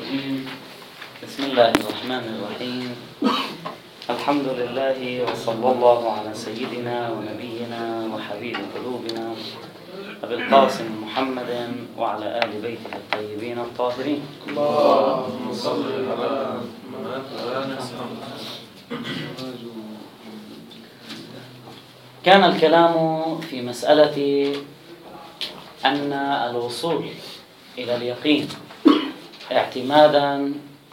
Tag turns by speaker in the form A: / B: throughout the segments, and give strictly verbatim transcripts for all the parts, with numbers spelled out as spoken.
A: الرجيم. بسم الله الرحمن الرحيم. الحمد لله وصلى الله على سيدنا ونبينا وحبيب قلوبنا أبي القاسم محمد وعلى آل بيته الطيبين الطاهرين.
B: اللهم صل على محمد.
A: كان الكلام في مسألة أن الوصول إلى اليقين اعتمادا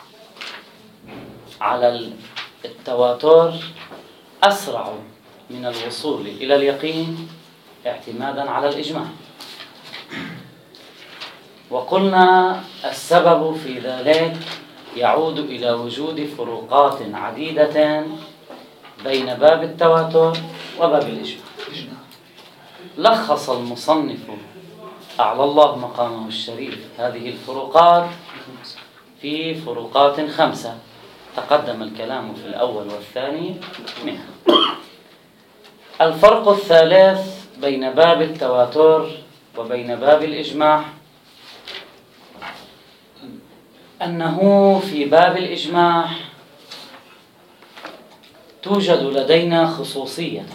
A: على التواتر أسرع من الوصول إلى اليقين اعتمادا على الإجماع. وقلنا السبب في ذلك يعود إلى وجود فروقات عديدة بين باب التواتر وباب الإجماع. لخص المصنف أعلى الله مقامه الشريف هذه الفروقات في فروقات خمسة تقدم الكلام في الأول والثاني منها. الفرق الثالث بين باب التواتر وبين باب الإجماع أنه في باب الإجماع توجد لدينا خصوصية،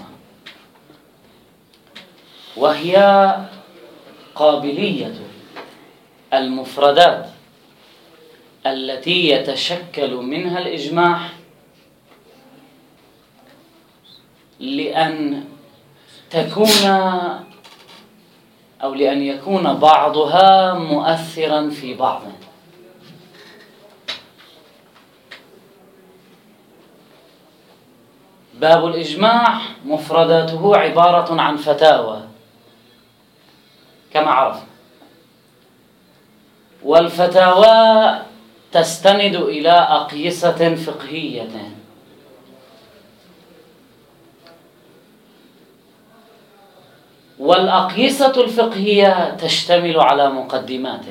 A: وهي قابلية المفردات التي يتشكل منها الإجماع لأن تكون أو لأن يكون بعضها مؤثرا في بعض. باب الإجماع مفرداته عبارة عن فتاوى كما عرفنا، والفتاوى تستند إلى أقيسة فقهية، والأقيسة الفقهية تشتمل على مقدمات.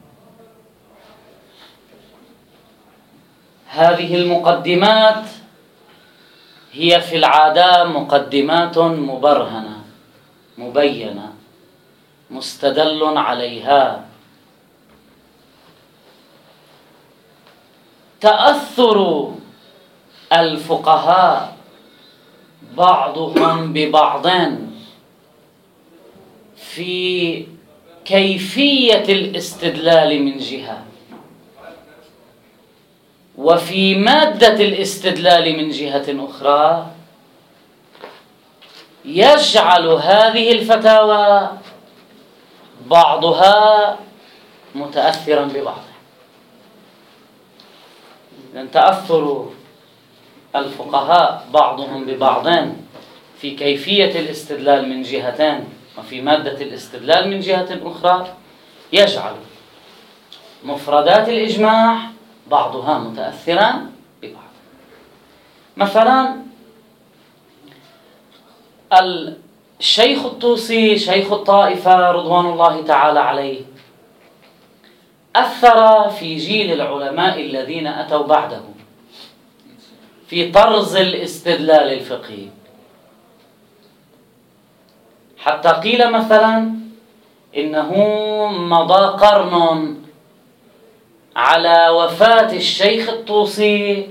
A: هذه المقدمات هي في العادة مقدمات مبرهنة مبينة مستدل عليها. تأثر الفقهاء بعضهم ببعض في كيفية الاستدلال من جهة، وفي مادة الاستدلال من جهة أخرى، يجعل هذه الفتاوى بعضها متأثرا ببعض. لأن تأثر الفقهاء بعضهم ببعض في كيفية الاستدلال من جهتين وفي مادة الاستدلال من جهة أخرى يجعل مفردات الإجماع بعضها متأثرا ببعض. مثلا الشيخ الطوسي شيخ الطائفة رضوان الله تعالى عليه أثر في جيل العلماء الذين أتوا بعده في طرز الاستدلال الفقهي، حتى قيل مثلا إنه مضى قرن على وفاة الشيخ الطوسي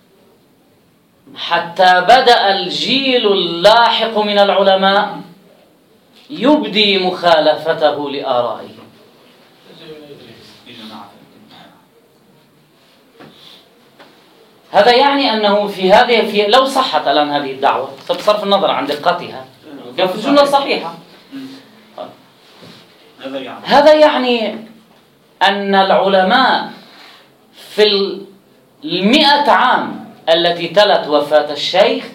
A: حتى بدأ الجيل اللاحق من العلماء يبدي مخالفته لآرائه. هذا يعني أنه في هذه في لو صحت الآن هذه الدعوة بصرف النظر عن دقتها كان في الجملة صحيحة، هذا يعني أن العلماء في المئة عام التي تلت وفاة الشيخ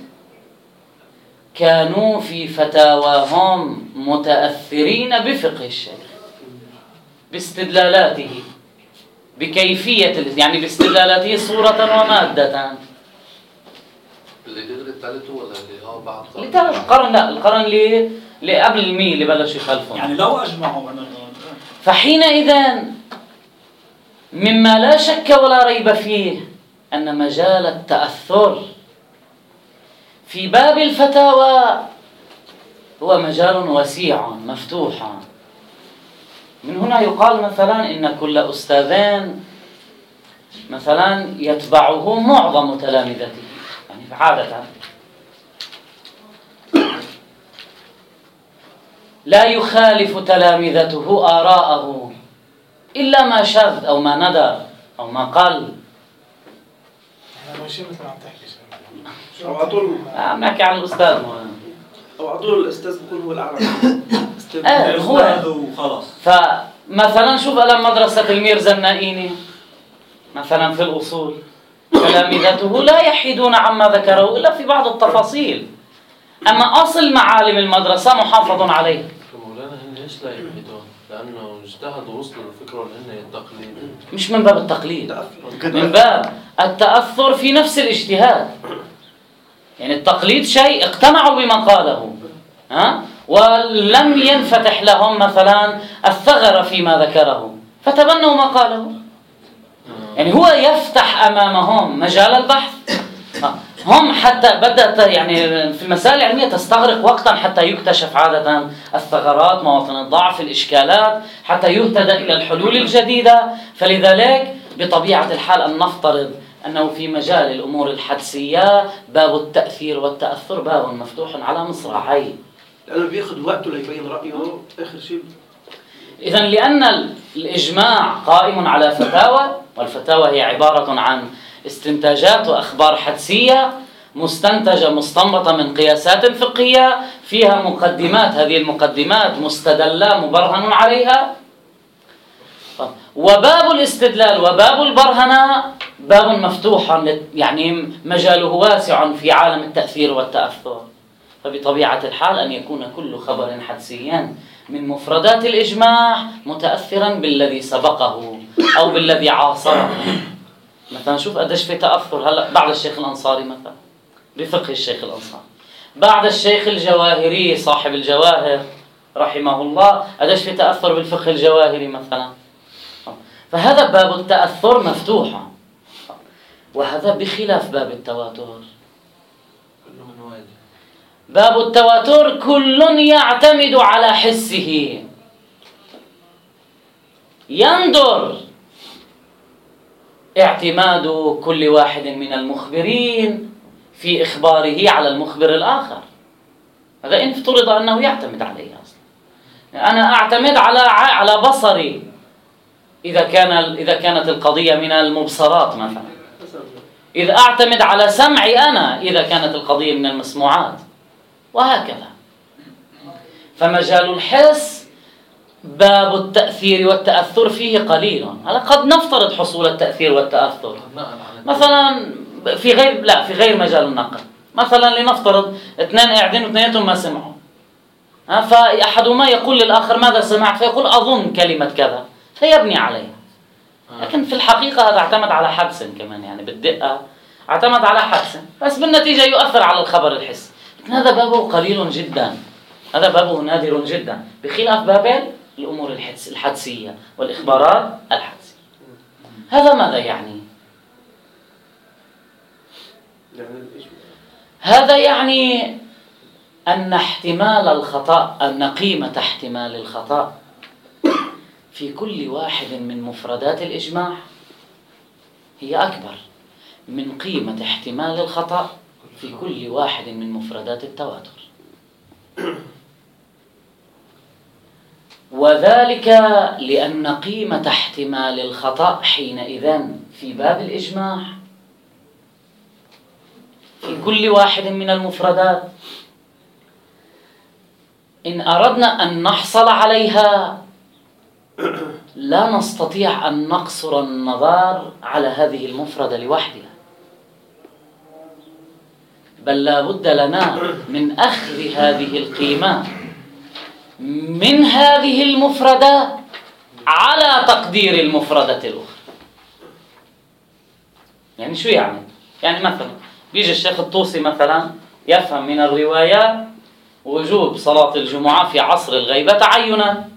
A: كانوا في فتاواهم متأثرين بفقه الشيخ، باستدلالاته، بكيفية يعني باستدلالاته صورة ومادة.
B: اللي قدر الثالث ولا اللي هو بعد
A: اللي ثالث القرن، لا القرن اللي اللي قبل المية اللي بلش يخلفهم،
C: يعني لو أجمعوا أنا.
A: فحينئذ مما لا شك ولا ريب فيه أن مجال التأثر في باب الفتاوى هو مجال وسيع مفتوح. من هنا يقال مثلا إن كل أستاذين مثلا يتبعه معظم تلامذته، يعني عادة لا يخالف تلامذته آراءه إلا ما شذ أو ما ندر أو ما قل.
C: احنا ماشيين مثل ما عم تحكي
D: أو على طول
A: عم نحكي عن الأستاذ.
D: أو على طول الأستاذ بيكون هو الأعلى.
A: آه هو
D: وخلاص.
A: فمثلا شوف ألم مدرسة الميرزا النائيني مثلا في الأصول تلامذته لا يحيدون عما ذكره إلا في بعض التفاصيل، أما أصل معالم المدرسة محافظ عليه.
B: مولانا هن ليش لا يحيدون؟ لأنه اجتهدوا ووصلوا للفكرة إن هن التقليد.
A: مش من باب التقليد، من باب التأثر في نفس الاجتهاد. يعني التقليد شيء اقتنعوا بما قاله، ها؟ ولم ينفتح لهم مثلا الثغر فيما ذكره فتبنوا ما قاله. يعني هو يفتح أمامهم مجال البحث. هم حتى بدأت يعني في المسائل العلمية تستغرق وقتا حتى يكتشف عادة الثغرات، مواطن الضعف، الإشكالات، حتى يهتدى إلى الحلول الجديدة. فلذلك بطبيعة الحال أن نفترض أنه في مجال الأمور الحدسية باب التأثير والتأثر باب مفتوح على مصراعي،
D: لأنه بياخذ وقته ليبين رأيه آخر شيء.
A: إذن لأن الإجماع قائم على فتاوى، والفتاوى هي عبارة عن استنتاجات وأخبار حدسية مستنتجة مستنبطة من قياسات فقهية فيها مقدمات، هذه المقدمات مستدلة مبرهن عليها. وباب الاستدلال وباب البرهنة باب مفتوح، يعني مجاله واسع في عالم التأثير والتأثر. فبطبيعة الحال أن يكون كل خبر حدسي من مفردات الإجماع متأثرا بالذي سبقه أو بالذي عاصره. مثلا شوف قديش في تأثر هلا بعد الشيخ الأنصاري مثلا بفقه الشيخ الأنصاري، بعد الشيخ الجواهري صاحب الجواهر رحمه الله قديش في تأثر بالفقه الجواهري مثلا. فهذا باب التأثر مفتوح، وهذا بخلاف باب التواتر.
B: كله من واجه.
A: باب التواتر كل يعتمد على حسه، يندر اعتماد كل واحد من المخبرين في إخباره على المخبر الآخر. هذا إن افترض أنه يعتمد عليه أصلا. أنا أعتمد على على بصري إذا كان إذا كانت القضية من المبصرات مثلا، إذا أعتمد على سمعي أنا إذا كانت القضية من المسموعات، وهكذا. فمجال الحس باب التأثير والتأثر فيه قليل. هلا قد نفترض حصول التأثير والتأثر مثلا في غير لا في غير مجال النقل. مثلا لنفترض اثنين قاعدين واثنيناتهم ما سمعوا، ها، فأحدهما يقول للآخر ماذا سمعت؟ فيقول أظن كلمة كذا، فيبني عليها. لكن في الحقيقة هذا اعتمد على حدس كمان، يعني بالدقة اعتمد على حدس، بس بالنتيجة يؤثر على الخبر الحسي. هذا بابه قليل جدا، هذا بابه نادر جدا، بخلاف باب الأمور الحدس الحدسية والإخبارات الحدسية. هذا ماذا يعني؟ هذا يعني أن احتمال الخطأ، أن قيمة احتمال الخطأ في كل واحد من مفردات الإجماع هي أكبر من قيمة احتمال الخطأ في كل واحد من مفردات التواتر. وذلك لأن قيمة احتمال الخطأ حينئذ في باب الإجماع في كل واحد من المفردات إن أردنا أن نحصل عليها لا نستطيع أن نقصر النظر على هذه المفردة لوحدها، بل لا بد لنا من أخذ هذه القيمة من هذه المفردة على تقدير المفردة الأخرى. يعني شو يعني؟ يعني مثلا بيجي الشيخ الطوسي مثلا يفهم من الرواية وجوب صلاة الجمعة في عصر الغيبة تعينا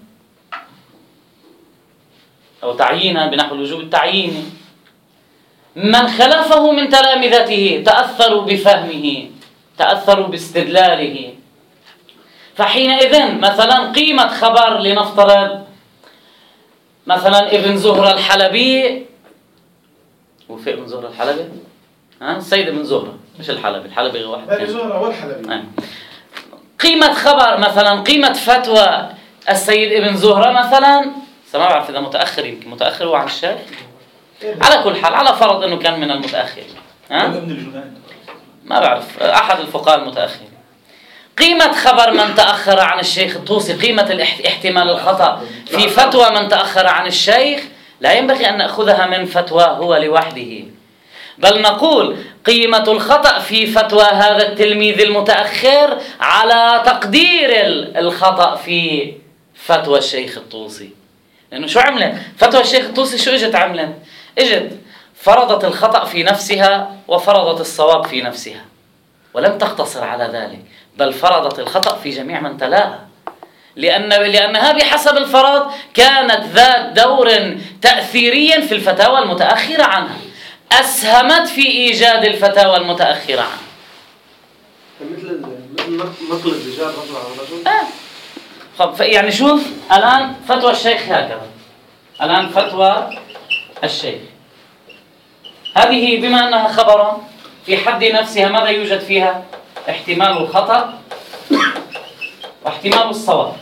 A: أو تعيينا بنحو الوجوب التعييني. من خلفه من تلامذته تأثروا بفهمه، تأثروا باستدلاله. فحينئذ مثلا قيمة خبر لنفترض مثلا ابن زهرة الحلبي وفاء بن زهرة الحلبي؟ ها السيد ابن زهرة مش الحلبي، الحلبي واحد
C: بني
A: ثاني.
C: زهرة والحلبي.
A: آه. قيمة خبر مثلا، قيمة فتوى السيد ابن زهرة مثلا، ما بعرف إذا متأخر، يمكن متأخر هو عن الشيخ. على كل حال على فرض إنه كان من المتأخر. ها؟
E: ابن الجنيد
A: ما بعرف، أحد الفقهاء المتأخرين. قيمة خبر من تأخر عن الشيخ الطوسي، قيمة الاحت- احتمال الخطأ في فتوى من تأخر عن الشيخ لا ينبغي أن نأخذها من فتوى هو لوحده، بل نقول قيمة الخطأ في فتوى هذا التلميذ المتأخر على تقدير الخطأ في فتوى الشيخ الطوسي. لأنه شو عملت؟ فتوى الشيخ الطوسي شو اجت عملت؟ اجت فرضت الخطأ في نفسها وفرضت الصواب في نفسها، ولم تقتصر على ذلك، بل فرضت الخطأ في جميع من تلاها، لأن لأنها بحسب الفرض كانت ذات دور تأثيري في الفتاوى المتأخرة عنها، أسهمت في إيجاد الفتاوى المتأخرة عنها.
D: مثل مثل نقل الرجال رجل عن رجل.
A: آه. خب يعني شوف الآن فتوى الشيخ هكذا، الآن فتوى الشيخ هذه بما أنها خبر في حد نفسها ماذا يوجد فيها؟ احتمال الخطأ واحتمال الصواب،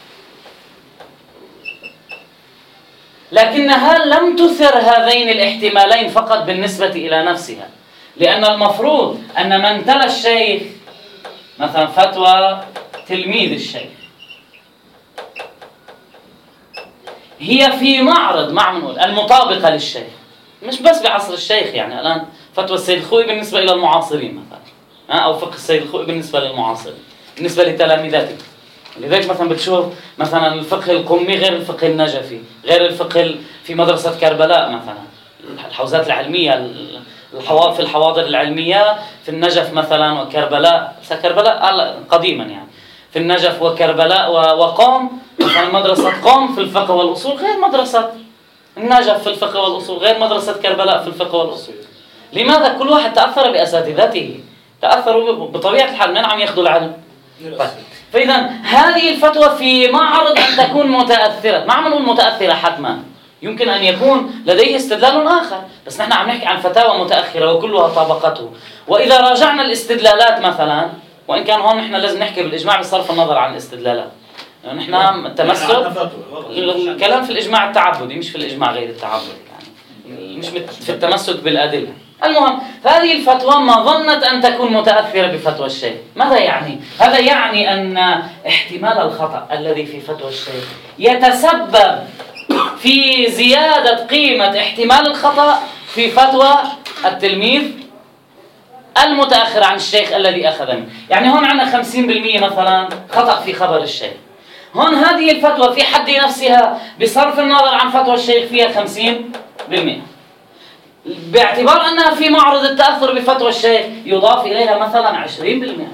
A: لكنها لم تثر هذين الاحتمالين فقط بالنسبة إلى نفسها، لأن المفروض أن من تلا الشيخ مثلا فتوى تلميذ الشيخ هي في معرض معمول المطابقة للشيخ، مش بس بعصر الشيخ، يعني الآن فتوى السيد الخوئي بالنسبة إلى المعاصرين مثلا، أو فقه السيد الخوئي بالنسبة للمعاصرين، بالنسبة لتلاميذاته. لذلك مثلا بتشوف مثلا الفقه القمي غير الفقه النجفي، غير الفقه في مدرسة كربلاء مثلا، الحوزات العلمية الحوا في الحواضر العلمية في النجف مثلا وكربلاء، كربلاء قديما يعني في النجف وكربلاء وقوم، مثلا مدرسة قوم في الفقه والأصول غير مدرسة النجف في الفقه والأصول، غير مدرسة كربلاء في الفقه والأصول. لماذا؟ كل واحد تأثر بأساتذته، تأثروا بطبيعة الحال من عم ياخذوا العلم. طيب. فإذا هذه الفتوى في معرض أن تكون متأثرة، ما عم نقول متأثرة حتما، يمكن أن يكون لديه استدلال آخر، بس نحن عم نحكي عن فتاوى متأخرة وكلها طابقته. وإذا راجعنا الاستدلالات مثلا، وإن كان هون نحن لازم نحكي بالإجماع بصرف النظر عن الاستدلالات، يعني نحن التمسك الكلام في الإجماع التعبدي مش في الإجماع غير التعبدي، يعني مش في التمسك بالأدلة. المهم فهذه الفتوى ما ظنت أن تكون متأثرة بفتوى الشيخ. ماذا يعني؟ هذا يعني أن احتمال الخطأ الذي في فتوى الشيخ يتسبب في زيادة قيمة احتمال الخطأ في فتوى التلميذ المتأخر عن الشيخ الذي أخذ منه. يعني هون عندنا خمسين بالمئة مثلا خطأ في خبر الشيخ، هون هذه الفتوى في حد نفسها بصرف النظر عن فتوى الشيخ فيها خمسين بالمئة، باعتبار أنها في معرض التأثر بفتوى الشيخ يضاف إليها مثلا عشرين بالمئة.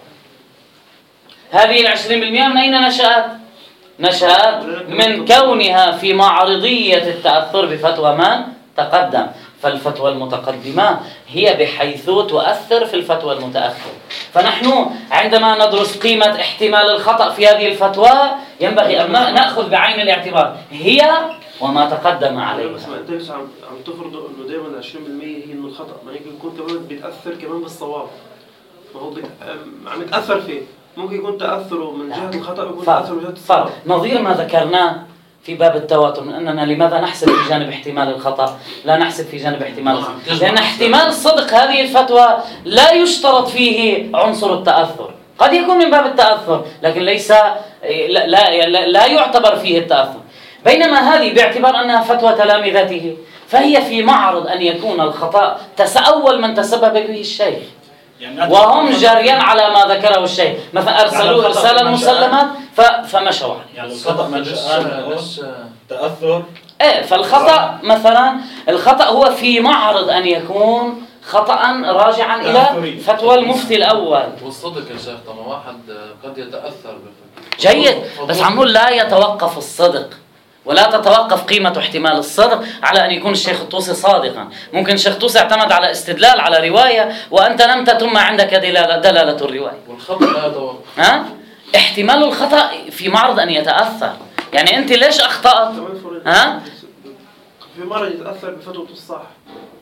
A: هذه العشرين بالمئة من أين نشأت؟ نشأت من كونها في معرضية التأثر بفتوى من تقدم، فالفتوى المتقدمة هي بحيث تؤثر في الفتوى المتأخرة. فنحن عندما ندرس قيمة احتمال الخطأ في هذه الفتوى ينبغي أن نأخذ بعين الاعتبار هي وما تقدم عليه.
D: بس ما انتش عم عم تفرض انه دائما عشرين بالمئة هي انه الخطأ، ما يمكن يكون كمان بيتأثر كمان بالصواب، ما هو عم يتأثر فيه، ممكن يكون تأثره من جهة الخطأ ويكون تأثره من جهة الصواب.
A: نظير ما ذكرناه في باب التواتر من أننا لماذا نحسب في جانب احتمال الخطأ لا نحسب في جانب احتمال الصدق، لأن احتمال الصدق هذه الفتوى لا يشترط فيه عنصر التأثر، قد يكون من باب التأثر لكن ليس لا, لا, لا يعتبر فيه التأثر، بينما هذه باعتبار أنها فتوى تلامذته فهي في معرض أن يكون الخطأ أول من تسبب به الشيخ، وهم جاريان على ما ذكره الشيخ، مثلا أرسلوا إرسالا مسلمات فمشوا عليه.
E: يعني الخطأ مش تأثر.
A: إيه، فالخطأ مثلا الخطأ هو في معرض أن يكون خطأ راجعا إلى فتوى المفتي الأول.
B: والصدق يا شيخ طبعا واحد قد يتأثر بالفتوى.
A: جيد، بس عم نقول لا يتوقف الصدق ولا تتوقف قيمة احتمال الصدق على أن يكون الشيخ الطوسي صادقا. ممكن الشيخ الطوسي اعتمد على استدلال على رواية وأنت لم تتم عندك دلالة, دلالة الرواية.
B: والخطأ لا يتوقف.
A: ها؟ احتمال الخطأ في معرض أن يتأثر، يعني أنت ليش أخطأت؟ ها؟
D: في مرة يتأثر بفتوى الصح.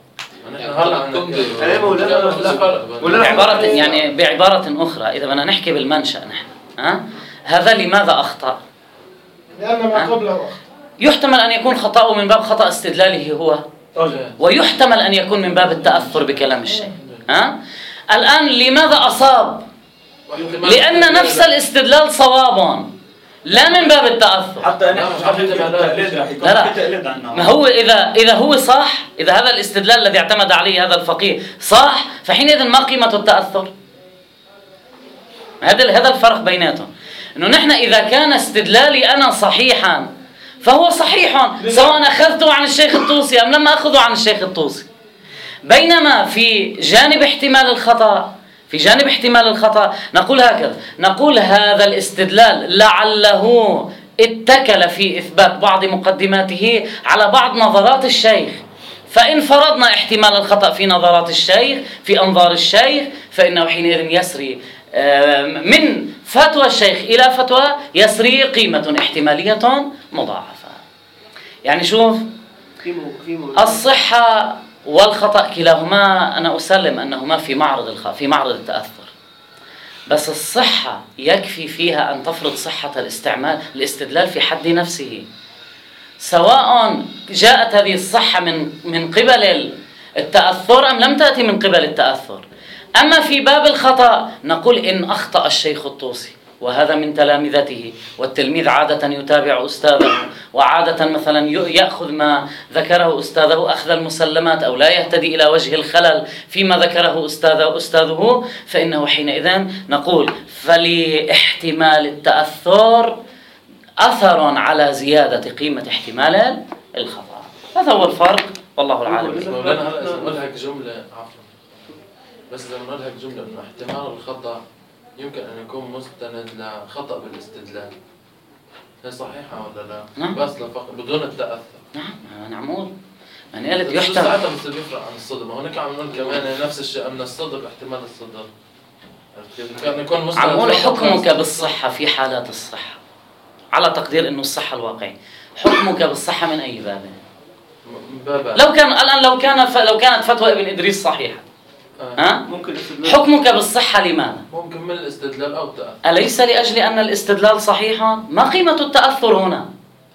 B: نحن هلا
D: أنا مولانا ولا
A: بعبارة يعني بعبارة أخرى إذا بدنا نحكي بالمنشأ نحن ها هذا لماذا أخطأ؟
C: لأن ما قبله أخطأ.
A: يحتمل أن يكون خطأه من باب خطأ استدلاله هو، ويحتمل أن يكون من باب التأثر بكلام الشيخ. ها؟ الآن لماذا أصاب؟ لأن نفس الاستدلال صواب لا من باب التأثر.
E: حتى أنا مش عارف التقليد راح يكون في تقليد عنه.
A: ما هو إذا إذا هو صح، إذا هذا الاستدلال الذي اعتمد عليه هذا الفقيه صح، فحينئذ ما قيمة التأثر؟ هذا هذا الفرق بيناتهم. إنه نحن إذا كان استدلالي أنا صحيحا فهو صحيح سواء أخذته عن الشيخ الطوسي أم لم أخذه عن الشيخ الطوسي. بينما في جانب احتمال الخطأ في جانب احتمال الخطأ نقول هكذا، نقول هذا الاستدلال لعله اتكل في إثبات بعض مقدماته على بعض نظرات الشيخ، فإن فرضنا احتمال الخطأ في نظرات الشيخ في أنظار الشيخ فإنه حينئذ يسري من فتوى الشيخ إلى فتوى يسري قيمة احتمالية مضاعفة. يعني شوف، الصحة والخطأ كلاهما أنا أسلم أنهما في معرض الخ... في معرض التأثر، بس الصحة يكفي فيها أن تفرض صحة الاستعمال الاستدلال في حد نفسه، سواء جاءت هذه الصحة من من قبل التأثر أم لم تأتي من قبل التأثر. أما في باب الخطأ نقول إن أخطأ الشيخ الطوسي وهذا من تلامذته، والتلميذ عادة يتابع أستاذه، وعادة مثلا يأخذ ما ذكره أستاذه أخذ المسلمات أو لا يهتدي إلى وجه الخلل فيما ذكره أستاذه أستاذه فإنه حينئذ نقول فلاحتمال التأثر أثر على زيادة قيمة احتمال الخطأ. هذا هو الفرق والله العالم.
B: مولانا هلا إذا نقولها جملة عفوا بس إذا نقولها جملة إنه احتمال الخطأ يمكن أن يكون مستند لخطأ بالاستدلال، هي صحيحة ولا لا؟
A: نعم.
B: بس لفق... بدون التأثر.
A: نعم نعمول من قالت
B: بس
A: يحتمل
B: ساعتها بس بيفرق عن الصدق، ما هونيك عم نقول كمان نفس الشيء من الصدق احتمال الصدق. كان يكون مستند.
A: عمول حكمك بالصحة في حالات الصحة على تقدير إنه الصحة الواقعي، حكمك بالصحة من أي باب؟
B: بابا.
A: لو كان الآن لو كان ف... لو كانت فتوى ابن إدريس صحيحة
B: آه.
A: ها؟
D: ممكن
A: حكمك بالصحة لماذا؟
B: ممكن من الاستدلال أو التأثر.
A: أليس لأجل أن الاستدلال صحيحا؟ ما قيمة التأثر هنا؟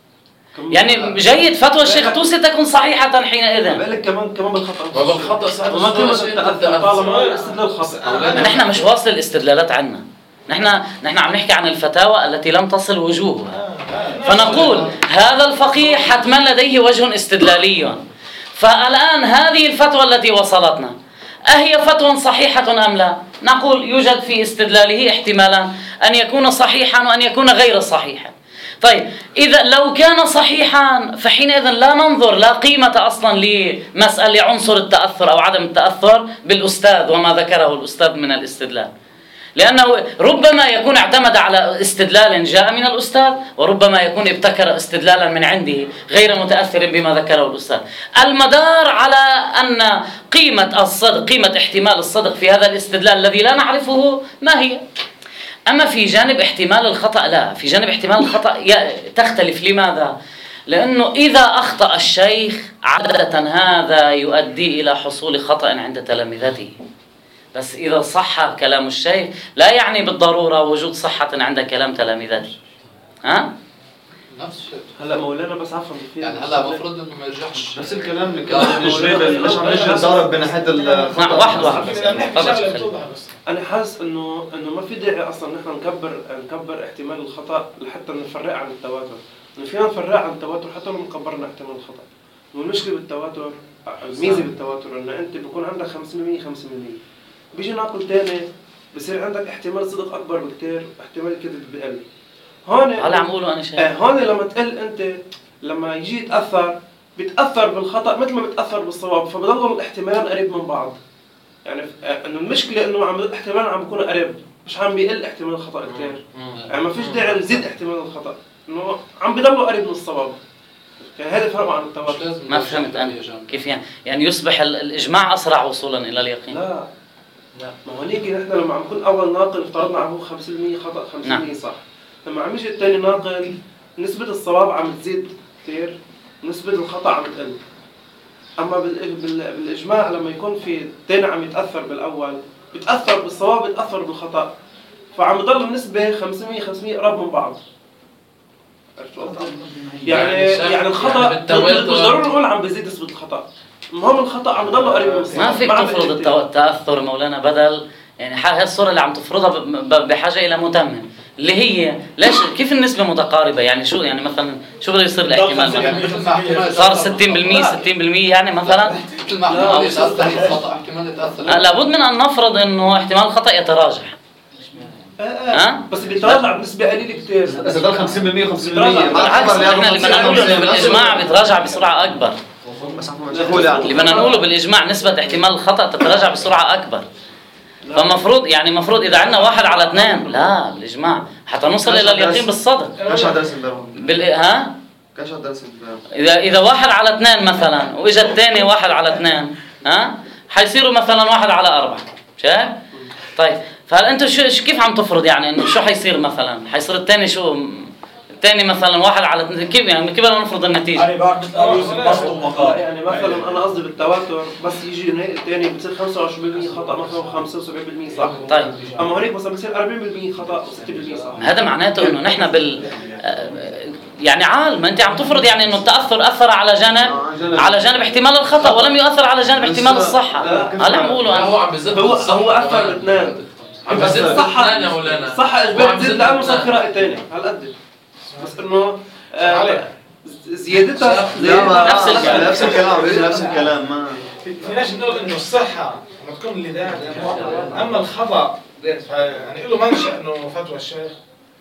A: يعني جيد فتوى الشيخ الطوسي تكون صحيحة حينئذ.
D: بالك كمان كمان بالخطأ.
B: وبالخطأ ساعات
D: ما قيمة التأثر طالما الاستدلال خطأ.
A: نحن مش واصل الاستدلالات عنا، نحن نحن عم نحكي عن الفتاوى التي لم تصل وجوهها، فنقول هذا الفقيه حتما لديه وجه استدلالي. فالآن هذه الفتوى التي وصلتنا أهي فتوى صحيحة أم لا؟ نقول يوجد في استدلاله احتمالا أن يكون صحيحا وأن يكون غير صحيحا. طيب إذا لو كان صحيحا فحينئذ لا ننظر لا قيمة أصلا لمسألة عنصر التأثر أو عدم التأثر بالأستاذ وما ذكره الأستاذ من الاستدلال، لأنه ربما يكون اعتمد على استدلال جاء من الأستاذ وربما يكون ابتكر استدلالا من عنده غير متأثر بما ذكره الأستاذ. المدار على أن قيمة الصدق قيمة احتمال الصدق في هذا الاستدلال الذي لا نعرفه ما هي. أما في جانب احتمال الخطأ لا، في جانب احتمال الخطأ تختلف. لماذا؟ لأنه إذا أخطأ الشيخ عادة هذا يؤدي إلى حصول خطأ عند تلامذته، بس إذا صح كلام الشيخ لا يعني بالضرورة وجود صحة عند كلام تلامذته. ها؟
F: نفس الشيء.
D: هلا مولانا بس عفوا
F: يعني هلا المفروض انه ما يرجعش
E: نفس الكلام اللي كان الجريبه ليش عم نجي نضارب بناحيه الخطأ.
A: نعم واحد واحد
C: بس.
D: انا حاسس انه انه ما في داعي اصلا نحن نكبر نكبر احتمال الخطا لحتى نفرق عن التواتر، انه فينا نفرق عن التواتر حتى لو كبرنا احتمال الخطا. والمشكله بالتواتر الميزه بالتواتر انه انت بيكون عندك خمسة بالمية خمسة بالمية، بيجي ناقل ثاني بصير عندك احتمال صدق اكبر بكثير واحتمال الكذب بقل. هون
A: هلا عم اقوله انا شايف.
D: هون لما تقل انت لما يجي يتاثر بيتاثر بالخطا مثل ما بيتاثر بالصواب، فبضلوا الاحتمالين قريب من بعض. يعني انه المشكله انه عم الاحتمال عم بيكون قريب، مش عم بيقل احتمال الخطا كثير. يعني ما فيش داعي نزيد احتمال الخطا، انه عم بيضلوا قريب من الصواب. يعني هذا فرق عن التواتر.
A: ما فهمت انا كيف يعني يعني يصبح الاجماع اسرع وصولا الى اليقين.
D: لا لا ما هونيك نحن لما عم نكون اول ناقل افترضنا عنه خمسة بالمية خطا خمسة بالمية صح، لما عم يجي الثاني ناقل نسبه الصواب عم تزيد كثير ونسبه الخطا عم تقل. اما بال- بال- بالاجماع لما يكون في الثاني عم يتاثر بالاول بيتاثر بالصواب بيتاثر بالخطا، فعم يضل النسبه خمسمية خمسمية قراب من بعض. عرفت قصدي؟ يعني
B: يعني
D: يعني الخطا
B: يعني بالتواتر-
D: مش ضروري نقول عم بيزيد نسبه الخطا، المهم الخطا عم يضل قريب من الصواب.
A: ما فيك
D: عم
A: تفرض
D: بيقل
A: التو- التأثر مولانا بدل يعني ح- هاي الصورة اللي عم تفرضها ب- ب- بحاجة إلى متمم اللي هي ليش كيف النسبة متقاربة يعني شو يعني مثلا شو بده يصير الاحتمال مثلا صار ستين بالمية ستين بالمية يعني مثلا
F: مثل ما احتمال يتاثر الخطا احتمال يتاثر
A: آه، لابد من أن نفرض إنه احتمال الخطأ يتراجع.
D: آه آه. بس بيتراجع بنسبه قليله كثير.
E: اذا ضل خمسين بالمية خمسين بالمية
A: بالعكس احنا اللي بدنا نقوله إنه بالإجماع بيتراجع بسرعة أكبر. اللي بدنا نقوله بالإجماع نسبة احتمال الخطأ تتراجع بسرعة أكبر. فمفروض يعني مفروض إذا عندنا واحد على اثنين لا بالإجماع حتى نوصل إلى اليقين بالصدق.
E: كاش على درس امبارح
A: بال ها
E: كاش على درس امبارح
A: إذا إذا واحد على اثنين مثلا وإجا الثاني واحد على اثنين ها حيصيروا مثلا واحد على أربعة مش هيك؟ طيب فهل أنتم شو شو- كيف عم تفرض يعني إنه شو حيصير مثلا؟ حيصير الثاني شو؟ الثاني مثلا واحد على اثنين كيف يعني كيف بدنا نفرض النتيجة؟
G: يعني بعد يوسف بسط ومقال
D: يعني مثلا انا قصدي بالتواتر بس يجي نهائي الثاني بتصير خمسة وعشرين بالمية خطا مثلا خمسة وسبعين بالمية صح.
A: طيب
D: اما هونيك مثلا بصير أربعين بالمية خطا وستين بالمية صح.
A: هذا معناته انه نحن بال يعني عال ما انت عم تفرض يعني انه التاثر اثر على جانب على جانب احتمال الخطا ولم يؤثر على جانب احتمال الصحه. هذا عم بقوله
B: هو
A: انا.
B: عم بزيد
D: هو هو اثر باثنين.
B: عم بزيد
D: صح
B: اثنين يا مولانا
D: صح
B: هو
D: اجباري
B: عم
D: بتزيد
B: بزيد
D: لانه صار
B: اثنين.
D: قراءه ثانيه هالقد بس انه آه، زيادتها
E: لا ما
A: نفس الكلام.
E: نفس الكلام بيجي نفس الكلام ما
C: في في ناس نقول انه الصحه لما تكون اللي ده اما الخطا يعني له منشا انه فتوى الشيخ.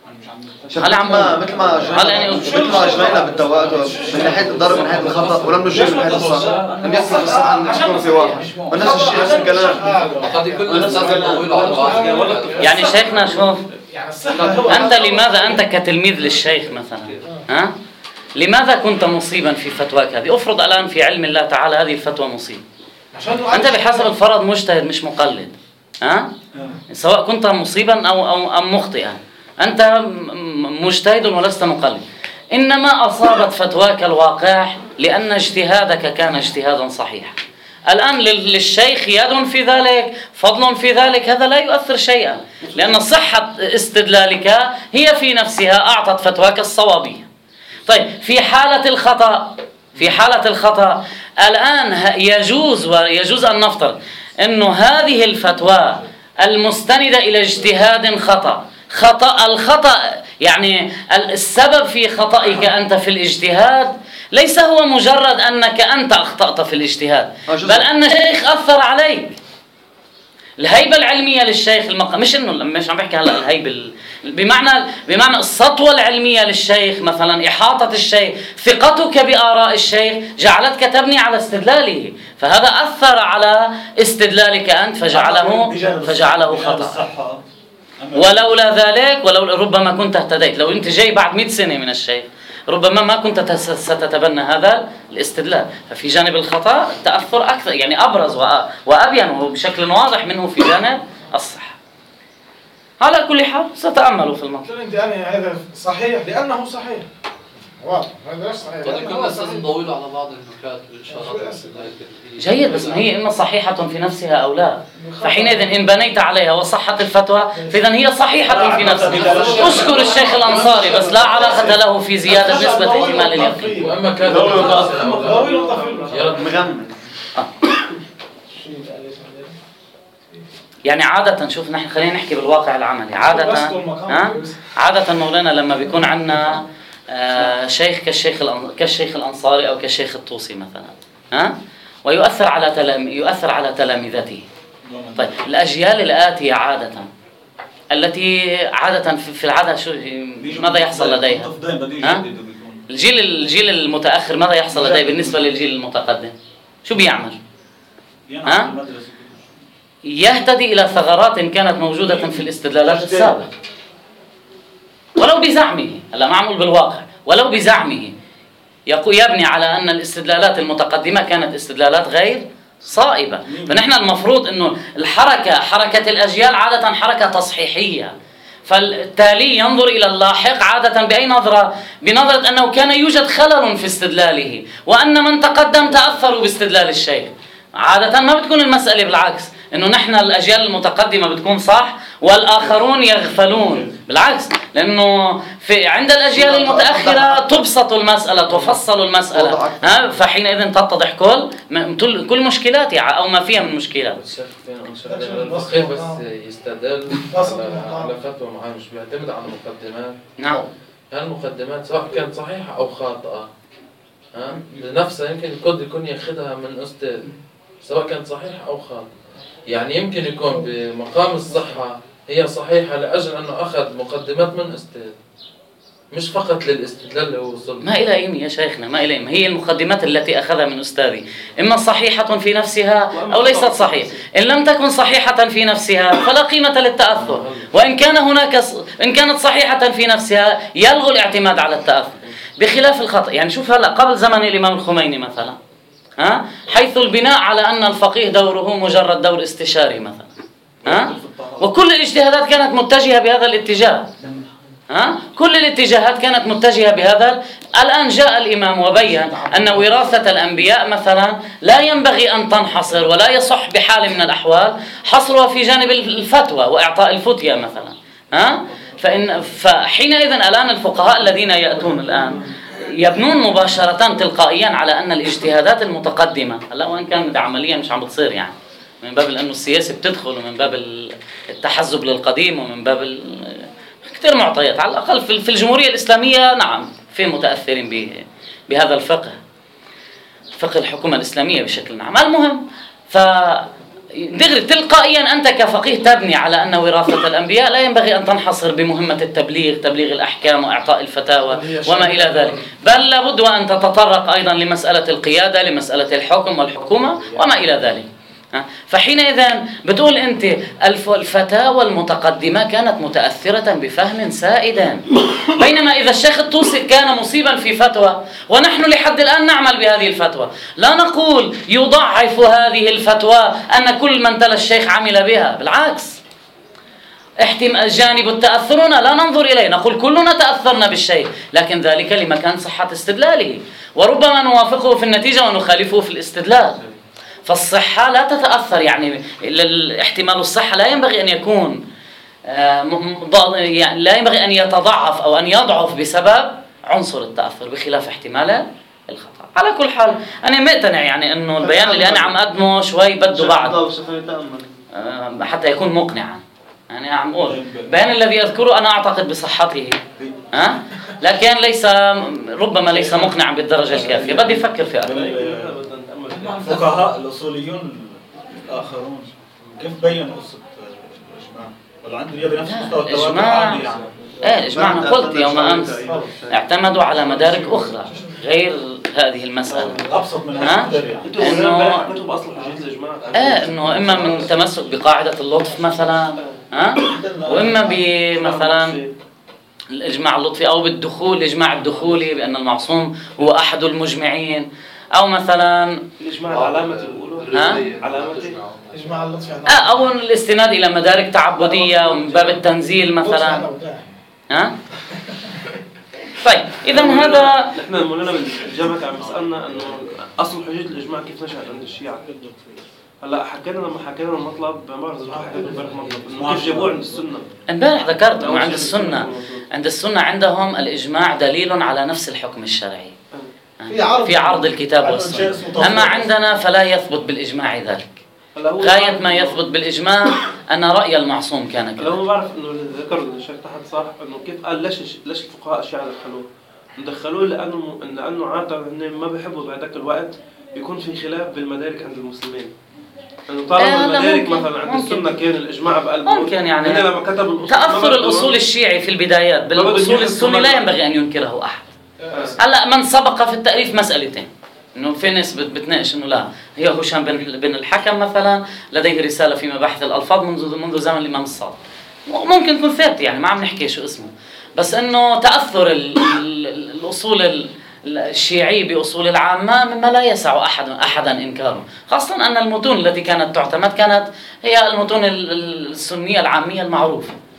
A: هلا عم
E: ما مثل ما
A: هلا يعني
E: مثل ما اجمعنا بالتواتر من ناحيه الضرب من ناحيه الخطا ولم نجيب من ناحيه الصح لم يحصل الصح ان يكون في واحد ونفس الشيء نفس الكلام
F: قد يكون الاستاذ يطول على بعض
A: يعني شيخنا شوف
C: يعني الصحه هو
A: انت لماذا انت كتلميذ للشيخ مثلا ها لماذا كنت مصيبا في فتواك هذه؟ افرض الان في علم الله تعالى هذه الفتوى مصيبه. انت بحسب الفرض مجتهد مش مقلد ها سواء كنت مصيبا او او ام مخطئا انت م- مجتهد ولست مقلد انما اصابت فتواك الواقع لان اجتهادك كان اجتهادا صحيحا. الان لل- للشيخ يد في ذلك فضل في ذلك هذا لا يؤثر شيئا لان صحه استدلالك هي في نفسها اعطت فتواك الصوابيه. طيب في حاله الخطا في حاله الخطا الان ه- يجوز ويجوز ان نفترض انه هذه الفتوى المستندة إلى اجتهاد خطأ خطأ الخطأ يعني السبب في خطئك أنت في الاجتهاد ليس هو مجرد أنك أنت أخطأت في الاجتهاد بل أن الشيخ أثر عليك. الهيبة العلمية للشيخ المق... مش إنه مش عم بحكي هلا الهيبة ال... بمعنى بمعنى السطوة العلمية للشيخ مثلا إحاطة الشيخ ثقتك بآراء الشيخ جعلتك تبني على استدلاله فهذا أثر على استدلالك أنت فجعله فجعله خطأ. ولولا ذلك ولو ربما كنت اهتديت لو أنت جاي بعد مئة سنة من الشيخ ربما ما كنت تس- ستتبنى هذا الاستدلال. ففي جانب الخطأ تأثر أكثر يعني أبرز وأ- وأبين وبشكل واضح منه في جانب الصحة. على كل حال ستأملوا في المطلب.
C: انت يعني هذا صحيح لانه صحيح واضح هذا ليش صحيح
F: قد
C: لأنه
F: يكون
C: هو
F: الاستاذ
C: صحيح.
F: نطول على بعض النكات والاشارات
A: جيد بس ما هي إما صحيحة في نفسها أو لا فحينئذ إن بنيت عليها وصحت الفتوى فإذا هي صحيحة في نفسها. أشكر الشيخ الأنصاري بس لا علاقة له في زيادة نسبة احتمال اليقين.
B: واما كان
C: ضوي وطفل.
B: يا رب
E: مغمض
A: يعني عادة شوف نحن خلينا نحكي بالواقع العملي عادة ها عادة مولانا لما بيكون عندنا آه شيخ كالشيخ الأن- كالشيخ الأنصاري أو كالشيخ الطوسي مثلا ها ويؤثر على تلام يؤثر على تلامذته. طيب الأجيال الآتية عادة التي عادة في في العادة شو ماذا يحصل لديها؟ ها؟ الجيل الجيل المتأخر ماذا يحصل لديه بالنسبة للجيل المتقدم؟ شو بيعمل؟ ها؟ يهتدي إلى ثغرات كانت موجودة في الاستدلالات السابقة ولو بزعمه هلا معمول بالواقع ولو بزعمه يقول يبني على أن الاستدلالات المتقدمة كانت استدلالات غير صائبة. فنحن المفروض أنه الحركة حركة الأجيال عادة حركة تصحيحية فالتالي ينظر إلى اللاحق عادة بأي نظرة؟ بنظرة أنه كان يوجد خلل في استدلاله، وأن من تقدم تأثروا باستدلال الشيخ. عادة ما بتكون المسألة بالعكس، إنه نحن الأجيال المتقدمة بتكون صح والآخرون يغفلون، بالعكس، لأنه في عند الأجيال المتأخرة تبسط المسألة، تفصل المسألة، ها، فحينئذ تتضح كل كل مشكلاتها أو ما فيها من مشكلات.
B: الفقيه بس يستدل على على فتوى معينة، مش بيعتمد على المقدمات.
A: نعم.
B: هالمقدمات سواء كانت صحيحة أو خاطئة، ها، بنفسها يمكن قد يكون ياخذها من أستاذ سواء كانت صحيحة أو خاطئة. يعني يمكن يكون بمقام الصحة هي صحيحة لأجل أنه أخذ مقدمات من أستاذ، مش فقط للاستدلال اللي هو وصل.
A: ما إلى إيم يا شيخنا، ما إلى إيم، هي المقدمات التي أخذها من أستاذي إما صحيحة في نفسها أو ليست صحيحة. إن لم تكن صحيحة في نفسها فلا قيمة للتأثر، وإن كان هناك إن كانت صحيحة في نفسها يلغو الاعتماد على التأثر، بخلاف الخطأ. يعني شوف هلا قبل زمن الإمام الخميني مثلا، ها، حيث البناء على أن الفقيه دوره مجرد دور استشاري مثلا، ها، وكل الاجتهادات كانت متجهة بهذا الاتجاه، ها، كل الاتجاهات كانت متجهة بهذا. الآن جاء الإمام وبين أن وراثة الأنبياء مثلا لا ينبغي أن تنحصر ولا يصح بحال من الأحوال حصرها في جانب الفتوى وإعطاء الفتية مثلا، ها، فإن فحينئذ الآن الفقهاء الذين يأتون الآن يبنون مباشرة تلقائيا على أن الاجتهادات المتقدمة، هلا وإن كانت عمليا مش عم بتصير، يعني من باب أنه السياسة بتدخل ومن باب التحزب للقديم ومن باب كثير معطيات، على الأقل في الجمهورية الإسلامية نعم في متأثرين بهذا الفقه، فقه الحكومة الإسلامية بشكل عام. المهم ف دغري تلقائيا أنت كفقيه تبني على أن وراثة الأنبياء لا ينبغي أن تنحصر بمهمة التبليغ، تبليغ الأحكام وإعطاء الفتاوى وما إلى ذلك، بل لابد أن تتطرق أيضا لمسألة القيادة، لمسألة الحكم والحكومة وما إلى ذلك. فحينئذ بتقول أنت الفتاوى المتقدمة كانت متأثرة بفهم سائدا، بينما إذا الشيخ الطوسي كان مصيبا في فتوى ونحن لحد الآن نعمل بهذه الفتوى، لا نقول يضعف هذه الفتوى أن كل من تلا الشيخ عمل بها، بالعكس، احتمال جانب التأثر هنا لا ننظر إليه، نقول كلنا تأثرنا بالشيء، لكن ذلك لمكان صحة استدلاله، وربما نوافقه في النتيجة ونخالفه في الاستدلال. فالصحة لا تتأثر، يعني احتمال الصحة لا ينبغي أن يكون يعني لا ينبغي أن يتضعف أو أن يضعف بسبب عنصر التأثر، بخلاف احتمال الخطأ. على كل حال أنا مقتنع يعني أنه البيان اللي أنا عم أقدمه شوي بده بعد حتى يكون مقنعا، يعني عم أقول البيان الذي أذكره أنا أعتقد بصحته، ها، لكن ليس ربما ليس مقنعا بالدرجة الكافية، بدي أفكر في أكثر.
G: الفقهاء الأصوليون الآخرون كيف بينوا قصة الإجماع؟ ولا عنده هي بنفس مستوى التواتر عادي يعني؟
A: ايه الإجماع أنا قلت يوم أمس اعتمدوا على مدارك أخرى غير هذه المسألة.
G: أبسط من هذا يعني.
D: إنه كتب أصل حجيز الإجماع.
A: إيه إنه إما من تمسك بقاعدة اللطف مثلا، ها، وإما بمثلا الإجماع اللطفي أو بالدخول، الإجماع الدخولي بأن المعصوم هو أحد المجمعين، أو مثلا
D: الإجماع العلامة الأولى،
A: ها؟
D: علامته
C: إجماع اللطفي
A: آه أو الاستناد إلى مدارك تعبدية ومن باب التنزيل مثلا، ها؟ طيب إذا هذا
D: نحن مولانا بالجامعة عم يسألنا إنه أصل حجية الإجماع كيف نشأت عند الشيعة. هلا حكينا لما حكينا المطلب ما بعرف إذا حكينا امبارح مطلب إنه كيف جابوه عند السنة.
A: امبارح ذكرت إنه عند السنة عند السنة عندهم الإجماع دليل على نفس الحكم الشرعي في عرض الكتاب والسنة، أما عندنا فلا يثبت بالإجماع ذلك. غاية ما يثبت بالإجماع أن رأي المعصوم كان كذا.
D: لو ما بعرف إنه ذكر الشيخ تحت صح إنه كيف قال ليش ليش الفقهاء الشيعة دخلوه؟ دخلوه لأنه لأنه عادة إنه ما بيحبوا بهذاك الوقت يكون في خلاف بالمدارك عند المسلمين. إنه طالما المدارك مثلا عند السنة كان الإجماع بقلبه
A: ممكن يعني
D: لما كتب الأصول
A: تأثر الأصول الشيعي في البدايات بالأصول السني لا ينبغي أن ينكره أحد. هلا من سبق في التأليف مسألتين، إنه في ناس بتناقش إنه لا هي هشام بن الحكم مثلا لديه رسالة في مباحث الألفاظ منذ منذ زمن الإمام الصادق، ممكن يكون ثابت يعني ما عم نحكي شو اسمه، بس إنه تأثر ال ال الأصول الشيعي بأصول العامة مما لا يسع أحد أحدا إنكاره، خاصة أن المتون التي كانت تعتمد كانت هي المتون السنية العامية المعروفة،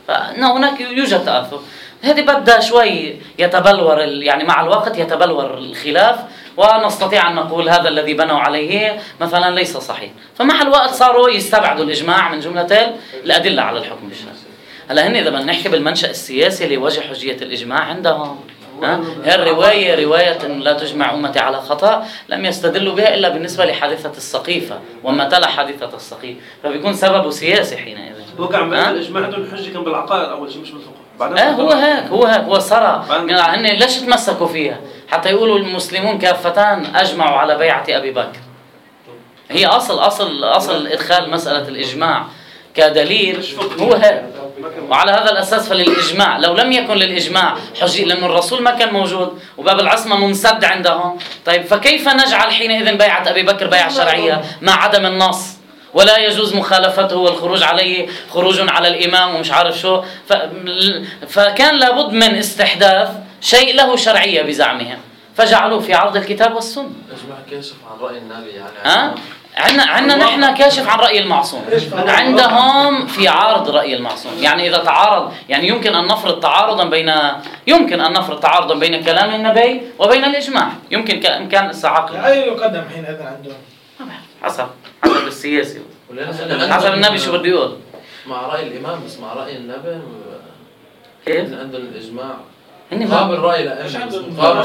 A: فهناك يوجد تأثر. هذه بدها شوي يتبلور يعني مع الوقت يتبلور الخلاف، ونستطيع أن نقول هذا الذي بنوا عليه مثلا ليس صحيح. فمع الوقت صاروا يستبعدوا الإجماع من جملة الأدلة على الحكم الشرعي. هلا هن إذا بدنا نحكي بالمنشأ السياسي لوجه حجية الإجماع عندهم، ها هي الرواية رواية لا تجمع أمتي على خطأ لم يستدلوا بها إلا بالنسبة لحادثة السقيفة وما تلا حادثة السقيفة، فبيكون سببه سياسي حينئذ.
D: هو كان الإجماع عندهم الحجة كان بالعقائد أول شيء مش بالفقه.
A: اه هو هيك هو هيك هو صار هن ليش تمسكوا فيها؟ حتى يقولوا المسلمون كافتان أجمعوا على بيعة أبي بكر. هي أصل أصل أصل إدخال مسألة الإجماع كدليل هو هيك. وعلى هذا الأساس فللإجماع لو لم يكن للإجماع حجي، لأن الرسول ما كان موجود وباب العصمة منسد عندهم، طيب فكيف نجعل حينئذ بيعة أبي بكر بيعة شرعية مع عدم النص ولا يجوز مخالفته والخروج عليه خروج على الإمام ومش عارف شو؟ ف... فكان لابد من استحداث شيء له شرعية بزعمهم، فجعلوه في عرض الكتاب والسنة.
B: إجماع كاشف عن رأي النبي يعني.
A: ها؟ عندنا عندنا نحن كاشف عن رأي المعصوم، عندهم في عارض رأي المعصوم. يعني إذا تعارض، يعني يمكن أن نفرض تعارضا بين يمكن أن نفرض تعارضا بين كلام النبي وبين الإجماع، يمكن كإمكان السعاق.
C: أي يقدم حين إذن عندهم؟
A: حسب حسب السياسي، حسب النبي شو بده يقول.
B: مع رأي الإمام بس مع رأي النبي
A: كيف؟
B: عندهم الإجماع
A: هن
B: قابل رأي الأئمة.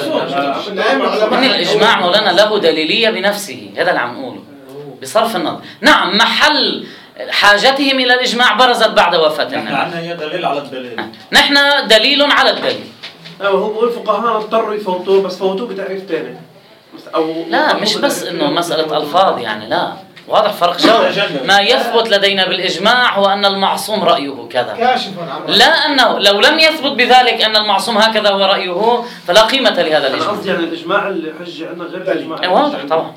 A: هن الإجماع مولانا له دليلية بنفسه، هذا اللي عم نقوله بصرف النظر. نعم محل حاجتهم إلى الإجماع برزت بعد وفاة النبي.
G: نحن عندنا هي دليل على الدليل.
A: نحن دليل على الدليل.
D: هو بقول الفقهاء اضطروا يفوتوه بس فوتوه بتعريف ثاني. أو
A: لا مش بس إنه مسألة ألفاظ يعني، لا واضح فرق شوي. ما يثبت لدينا بالإجماع هو أن المعصوم رأيه كذا،
C: كاشف عن
A: لا أنه لو لم يثبت بذلك أن المعصوم هكذا هو رأيه فلا قيمة لهذا
D: أنا
A: الإجماع.
D: قصدي يعني الإجماع اللي حجة عندنا غير الإجماع.
A: إيه واضح طبعا.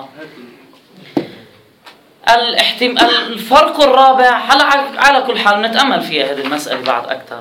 A: الاحتم... الفرق الرابع على على كل حال نتأمل فيها هذه المسألة بعد أكثر.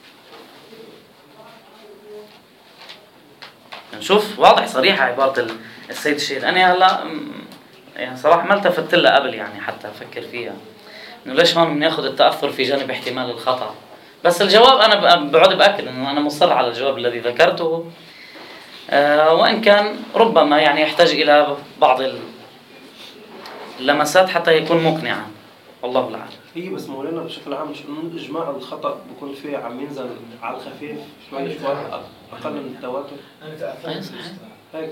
A: نشوف واضح صريحة عبارة السيد الشهيد. أنا هلا يعني صراحة ما التفت لها قبل يعني حتى أفكر فيها إنه ليش هون بناخذ التأثر في جانب احتمال الخطأ. بس الجواب أنا بعد بأكد إنه أنا مصر على الجواب الذي ذكرته، آه وإن كان ربما يعني يحتاج إلى بعض اللمسات حتى يكون مقنعا، والله العالم.
D: هي بس مولانا بشكل عام مش انه الاجماع الخطا بيكون فيه عم ينزل على الخفيف شوي شوي اقل من التواتر.
C: أنا تأثرت
D: هيك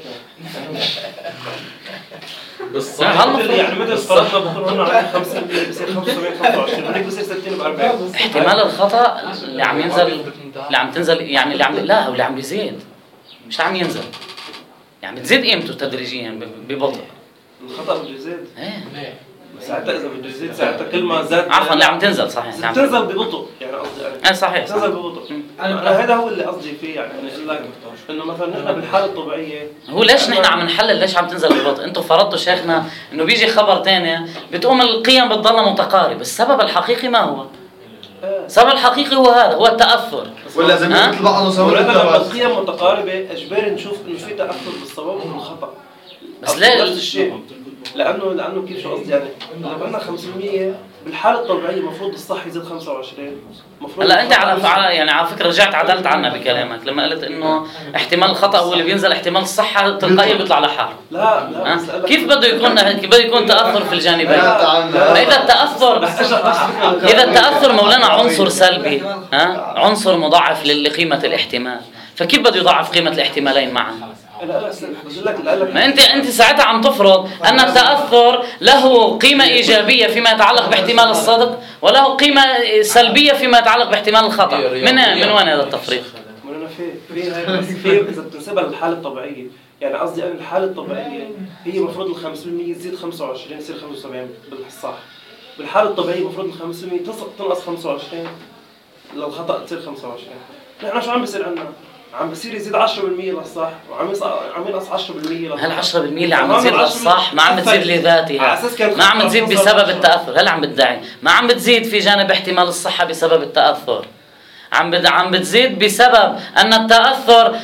B: بالصح
D: يعني مثل فرضنا بكون على خمسين بصير خمسة وسبعين خمسة وعشرين هيك بصير ستين بأربعين.
A: احتمال الخطأ اللي عم ينزل اللي عم تنزل يعني اللي عم لا واللي عم بيزيد مش عم ينزل، يعني بتزيد قيمته تدريجيا ببطء.
D: الخطأ بده يزيد.
A: ايه
D: ساعتها اذا بده يزيد ساعتها كل ما زاد
A: عفوا اللي عم تنزل صحيح
D: عم تنزل ببطء يعني قصدي
A: ايه صحيح
D: تنزل ببطء. انا هذا هو اللي قصدي فيه يعني انا اقول لك انه مثلا نحن بالحاله الطبيعيه
A: هو ليش نحن عم نحلل ليش عم تنزل ببطء؟ انتم فرضتوا شيخنا انه بيجي خبر ثاني بتقوم القيم بتضلها متقاربه، السبب الحقيقي ما هو؟ السبب الحقيقي هو هذا هو التاثر.
E: ولا زي ما مثل بعض
D: ولما لما القيم متقاربه اجباري نشوف انه في تاثر بالصواب وبالخطا.
A: بس ليه؟
D: نفس الشيء لانه لانه كيف شو قصدي يعني لو عندنا خمسين بالمية بالحاله الطبيعيه المفروض الصح يزيد خمسة وعشرين.
A: هلا انت على على يعني على فكره رجعت عدلت عنا بكلامك لما قلت انه احتمال الخطا هو اللي بينزل، احتمال الصحه تلقائيا بيطلع لحاله.
D: لا لا
A: كيف بده يكون كيف بده يكون تاثر في الجانبين؟ فاذا التاثر اذا التاثر مولانا عنصر سلبي ها عنصر مضاعف لقيمه الاحتمال، فكيف بده يضاعف قيمه الاحتمالين معا؟ ما انت انت ساعتها عم تفرض ان التاثر له قيمه ايجابيه فيما يتعلق باحتمال الصدق وله قيمه سلبيه فيما يتعلق باحتمال الخطا. من من وين هذا التفريق؟
D: مولانا في في في اذا بتنسبها للحاله الطبيعيه يعني قصدي انا الحاله الطبيعيه هي المفروض ال خمسة بالمية تزيد خمسة وعشرين يصير خمسة وسبعين بالصح. بالحاله الطبيعيه المفروض ال خمسة بالمية تنقص خمسة وعشرين للخطا تصير خمسة وعشرين. نحن شو عم بيصير عندنا؟ عم بصير يزيد عشرة بالمية للصح وعم عم ينقص عشرة بالمية للصح.
A: هل عشرة بالمية اللي عم تزيد للصح ما عم بتزيد لذاتها، ما عم تزيد بسبب التاثر؟ هل عم بتدعي ما عم بتزيد في جانب احتمال الصحه بسبب التاثر؟ عم بد عم بتزيد بسبب أن التأثر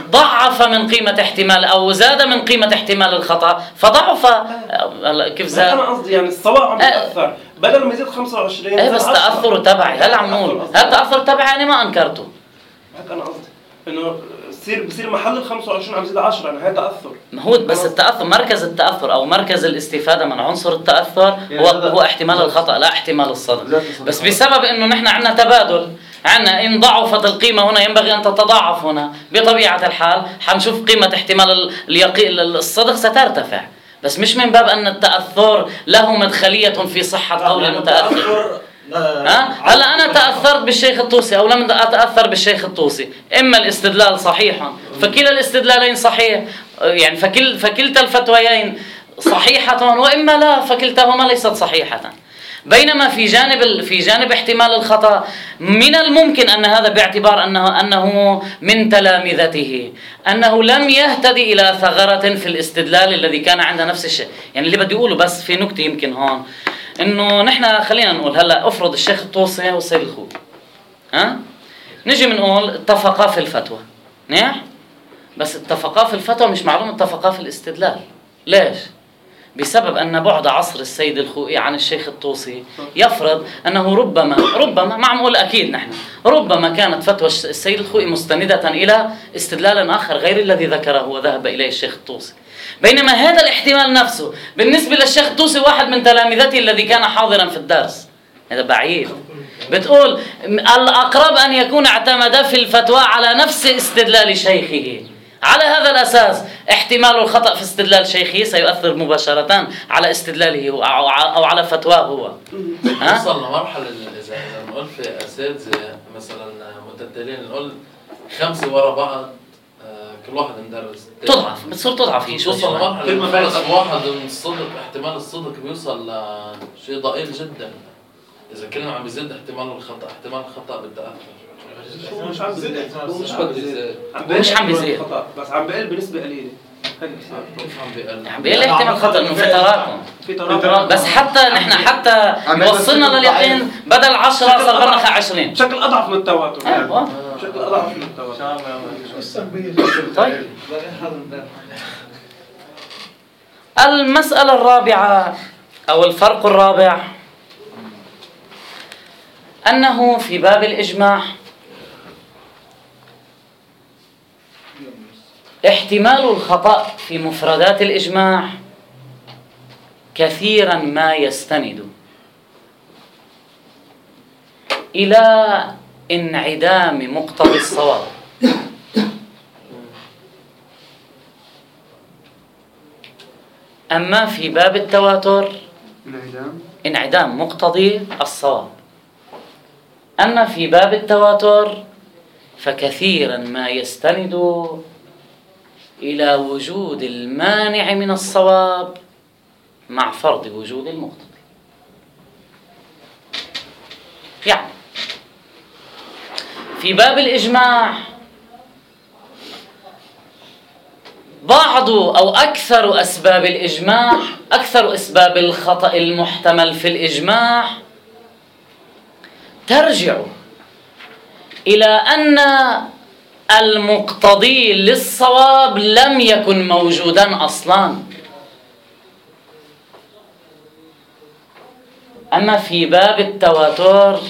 A: ضعف من قيمة احتمال أو زاد من قيمة احتمال الخطأ فضعف. كيف زاد؟
D: أنا قصدي يعني الصواب عم بيتأثر بدل ما يزيد خمسة وعشرين.
A: إيه بس تأثره تبعي. هلا عم نقول هل تأثر تبعي أنا ما أنكرته.
D: هيك أنا قصدي إنه بصير بصير محل ال خمسة وعشرين عم يزيد عشرة يعني هي تأثر.
A: ما هو بس التأثر مركز التأثر أو مركز الاستفادة من عنصر التأثر هو هو احتمال الخطأ لا احتمال الصدق. بس بسبب إنه نحن عندنا تبادل، عندنا إن ضعفت القيمة هنا ينبغي أن تتضاعف هنا، بطبيعة الحال حنشوف قيمة احتمال اليقين الصدق سترتفع، بس مش من باب أن التأثر له مدخلية في صحة قول المتأثر. ها؟ هلا أنا تأثرت بالشيخ الطوسي أو لم أتأثر بالشيخ الطوسي، إما الاستدلال صحيحا فكلا الاستدلالين صحيح، يعني فكل فكلتا الفتويين صحيحة، وإما لا فكلتاهما ليست صحيحة. بينما في جانب في جانب احتمال الخطأ من الممكن أن هذا باعتبار أنه أنه من تلامذته أنه لم يهتدي إلى ثغرة في الاستدلال الذي كان عند نفس الشيء. يعني اللي بدي أقوله بس في نكتة يمكن هون إنه نحن خلينا نقول هلا أفرض الشيخ الطوسي والسيد الخوي، ها نجي بنقول اتفقا في الفتوى، نعم بس اتفقا في الفتوى مش معلوم اتفقا في الاستدلال. ليش؟ بسبب أن بعد عصر السيد الخوئي عن الشيخ الطوسي يفرض أنه ربما ربما ما عم نقول أكيد نحن ربما كانت فتوى السيد الخوئي مستندة إلى استدلال آخر غير الذي ذكره وذهب إليه الشيخ الطوسي. بينما هذا الاحتمال نفسه بالنسبة للشيخ الطوسي واحد من تلامذته الذي كان حاضرا في الدرس، هذا بعيد. بتقول الأقرب أن يكون اعتمد في الفتوى على نفس استدلال شيخه، على هذا الأساس احتمال الخطأ في استدلال شيخه سيؤثر مباشرة على استدلاله هو أو على فتواه هو.
B: وصلنا مرحلة إذا إذا نقول في أساتذة مثلا متتالين نقول خمسة ورا بعض كل واحد مدرس
A: تضعف بتصير تضعف هي شو
B: توصل مرحلة لما واحد من الصدق احتمال الصدق بيوصل لشيء ضئيل جدا. إذا كنا عم بيزيد احتمال الخطأ احتمال الخطأ بالتأثر
D: مش عم بيزيد
B: مش عم بيزيد
A: مش عم بيزيد
D: بس عم بقل بنسبة قليلة.
B: كيف عم بقل؟
A: عم بقل احتمال الخطأ إنه في تراكم
D: في تراكم
A: بس حتى نحن حتى وصلنا لليقين بدل عشرة صار لنا عشرين
D: بشكل أضعف من التواتر.
A: أيوة
D: بشكل أضعف من التواتر.
A: طيب المسألة الرابعة أو الفرق الرابع أنه في باب الإجماع احتمال الخطأ في مفردات الإجماع كثيرا ما يستند إلى انعدام مقتضى الصواب، أما في باب التواتر انعدام مقتضي الصواب. أما في باب التواتر فكثيرا ما يستند إلى وجود المانع من الصواب مع فرض وجود المقتضي. يعني في باب الإجماع بعض أو أكثر أسباب الإجماع أكثر أسباب الخطأ المحتمل في الإجماع ترجع إلى أن المقتضي للصواب لم يكن موجودا أصلا. أما في باب التواتر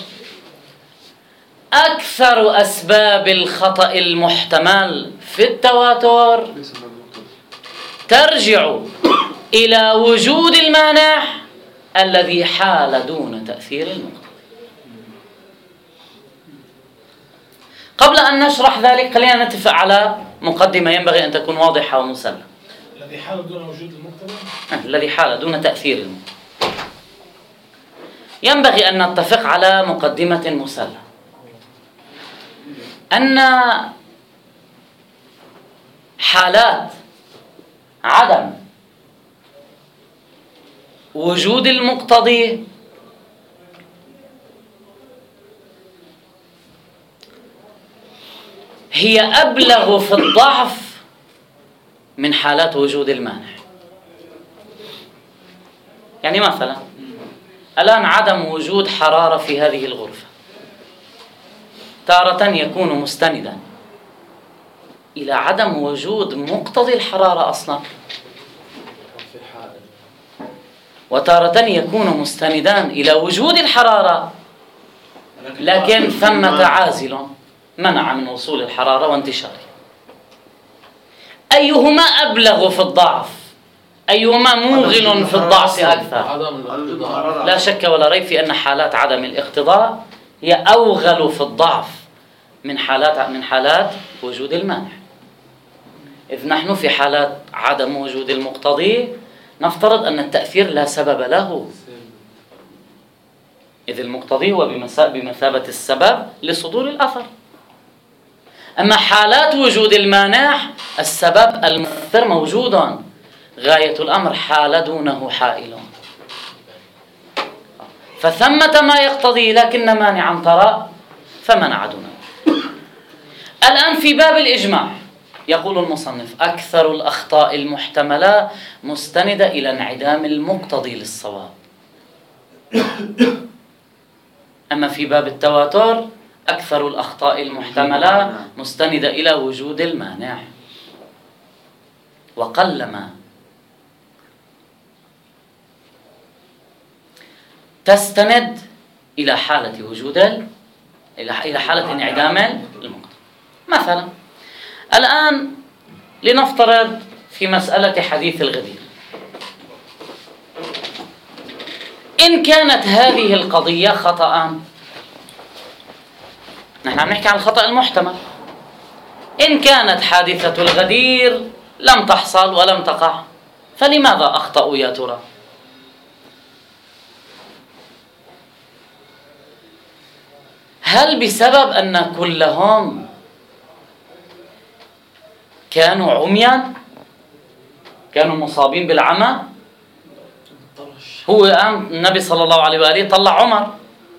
A: أكثر أسباب الخطأ المحتمل في التواتر ترجع إلى وجود المانع الذي حال دون تأثير المقتضي. قبل أن نشرح ذلك خلينا نتفق على مقدمة ينبغي أن تكون واضحة ومسلمة.
C: الذي حال دون وجود المقتضى
A: الذي حال دون تأثير المقتضي. ينبغي أن نتفق على مقدمة مسلمة أن حالات عدم وجود المقتضي هي أبلغ في الضعف من حالات وجود المانع. يعني مثلا الآن عدم وجود حرارة في هذه الغرفة، تارة يكون مستندا إلى عدم وجود مقتضي الحرارة أصلا،
B: في حائل.
A: وتارة يكون مستندا إلى وجود الحرارة لكن ثمة عازل منع من وصول الحرارة وانتشاره. أيهما أبلغ في الضعف؟ أيهما موغل في الضعف أكثر؟
B: عدم الاقتضاء.
A: لا شك ولا ريب في أن حالات عدم الاقتضاء هي أوغل في الضعف من حالات من حالات وجود المانع. إذ نحن في حالات عدم وجود المقتضي نفترض أن التأثير لا سبب له، إذ المقتضي هو بمثابة السبب لصدور الأثر. أما حالات وجود المانع السبب المؤثر موجود، غاية الأمر حال دونه حائل، فثمة ما يقتضي لكن مانعا ترى فمنع دونه. الآن في باب الإجماع يقول المصنف أكثر الأخطاء المحتملة مستندة إلى انعدام المقتضي للصواب. أما في باب التواتر أكثر الأخطاء المحتملة مستندة إلى وجود المانع، وقلما تستند إلى حالة وجود إلى حالة انعدام المقتضي. مثلا الآن لنفترض في مسألة حديث الغدير، إن كانت هذه القضية خطأ، نحن عم نحكي عن الخطأ المحتمل، إن كانت حادثة الغدير لم تحصل ولم تقع فلماذا أخطأوا يا ترى؟ هل بسبب أن كلهم كانوا عميا، كانوا مصابين بالعمى؟ هو قام النبي صلى الله عليه وآله طلع عمر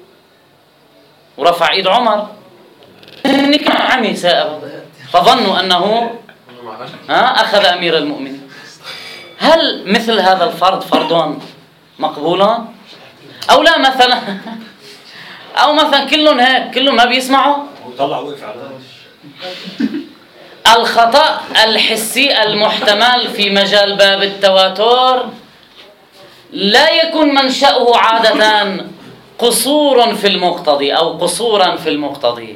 A: ورفع ايد عمر، كان عمي سائر فظنوا أنه أخذ أمير المؤمنين. هل مثل هذا الفرض فرض مقبول أو لا؟ مثلا أو مثلا كلهم هيك كلهم ما بيسمعوا
G: وطلع وقف على
A: الخطأ الحسي المحتمل في مجال باب التواتر لا يكون منشأه عادة قصور في المقتضي أو قصورا في المقتضي،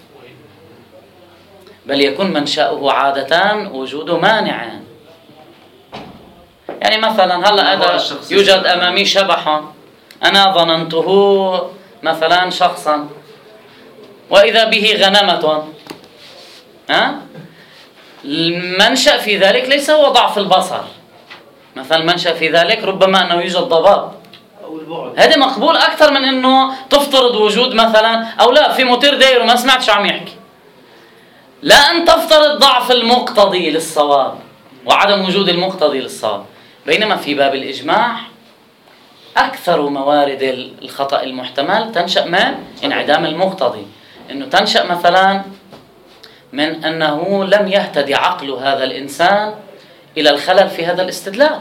A: بل يكون منشأه عادة وجود مانع. يعني مثلا هلا هذا يوجد أمامي شبح، أنا ظننته مثلا شخصا وإذا به غنمة، ها؟ المنشأ في ذلك ليس هو ضعف البصر، مثلا المنشأ في ذلك ربما أنه يوجد ضباب،
D: أو البعد،
A: هذا مقبول أكثر من أنه تفترض وجود مثلا أو لا في موتير داير وما سمعت شو عم يحكي. لا أن تفترض ضعف المقتضي للصواب وعدم وجود المقتضي للصواب. بينما في باب الإجماع أكثر موارد الخطأ المحتمل تنشأ من انعدام المقتضي، أنه تنشأ مثلا من أنه لم يهتدي عقل هذا الإنسان إلى الخلل في هذا الاستدلال،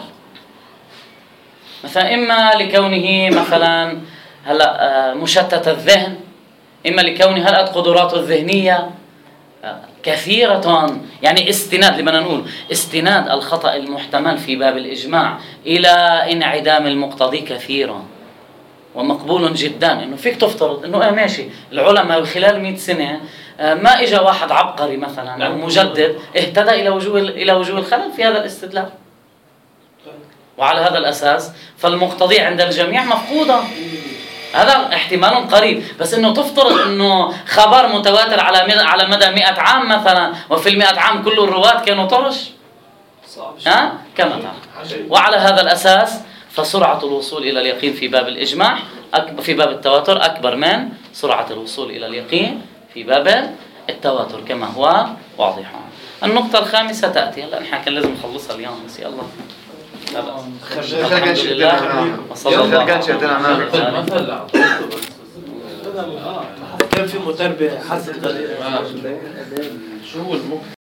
A: مثلا إما لكونه مثلا هلا مشتت الذهن، إما لكونه هلأت قدراته الذهنية كثيرة. يعني استناد لما نقول استناد الخطأ المحتمل في باب الإجماع إلى انعدام المقتضي كثيرا ومقبول جدا. إنه فيك تفترض إنه آه ماشي العلماء خلال مئة سنة ما إجا واحد عبقري مثلا أو مجدد اهتدى إلى وجوه إلى وجوه الخلل في هذا الاستدلال، وعلى هذا الأساس فالمقتضي عند الجميع مفقودا. هذا احتمال قريب، بس انه تفترض انه خبر متواتر على على مدى مئة عام مثلا وفي المئة عام كل الرواة كانوا طرش، ها كما تعرف. وعلى هذا الأساس فسرعة الوصول إلى اليقين في باب الإجماع في باب التواتر أكبر من سرعة الوصول إلى اليقين في باب التواتر كما هو واضح. النقطة الخامسة تأتي، هلا نحن كان لازم نخلصها اليوم بس يلا لا بأس. الحمد لله وصلى الله على
B: المثل
D: كان في متربية حسب
B: شو هو المقتضي